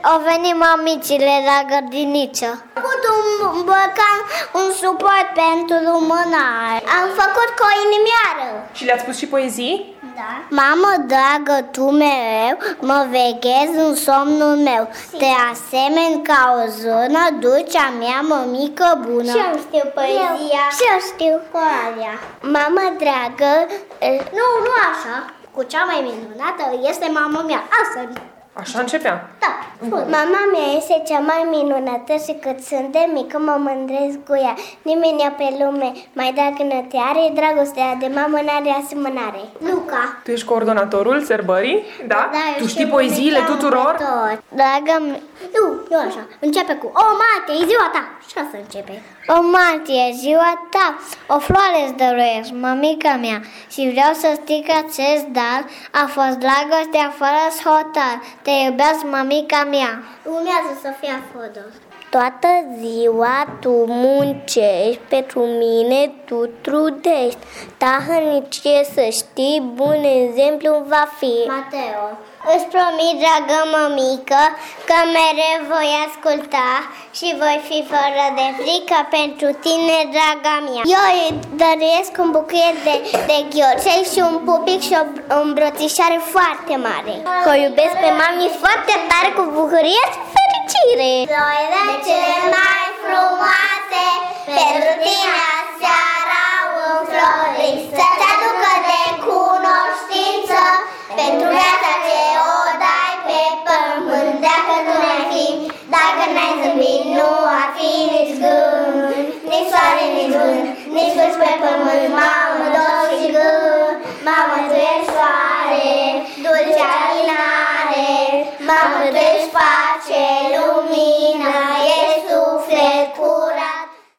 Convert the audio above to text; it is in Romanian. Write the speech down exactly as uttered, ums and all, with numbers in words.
Au venit mamicile la grădiniță. Am făcut un borcan, un suport pentru mânare. Am făcut cu o inimioară. Și le-ați spus și poezii? Da. Mamă dragă, tu mereu mă veghezi în somnul meu. Te asemeni ca o zonă, dulcea mea mămică bună. Și eu știu poezia. Și eu știu poezia. Mamă dragă, nu, nu așa. Cu cea mai minunată este mama mea. Asta. Așa începea? Da. Mama mea este cea mai minunată și cât sunt de mică mă mândresc cu ea. Nimeni pe lume mai dragă nu te are, dragostea de mamă n-are asemănare. Luca. Tu ești coordonatorul sărbării? Da? Da, tu știi poeziile tuturor? Dragă mea. Nu, nu așa. Începe cu o martie, e ziua ta. Și asta începe. O martie, ziua ta. O floare îți dăruiesc, mămica mea. Și vreau să știi că acest dar a fost dragostea fără hotar. Te iubesc, mămica mea. Urmează Sofia Fodor. Toată ziua tu muncești, pentru mine tu trudești. Tahărnicie să știi, bun exemplu va fi. Mateo. Îți promit, dragă mămică, că mereu voi asculta și voi fi fără de frică pentru tine, draga mea. Eu îi dăruiesc un buchet de, de ghiorței și un pupic și o îmbrățișare foarte mare. Că o iubesc pe mami foarte tare, cu bucurie și fericire. Florile cele mai frumoase pentru tine seara înflori, să-ți aducă de cunoștință pentru viața ce o dai pe pământ. Dacă nu ne-ai fi, dacă n-ai zâmbit, nu ar fi nici gând, nici soare, nici vânt, nici vânt pe pământ. Mamă, dor și gând, mamă,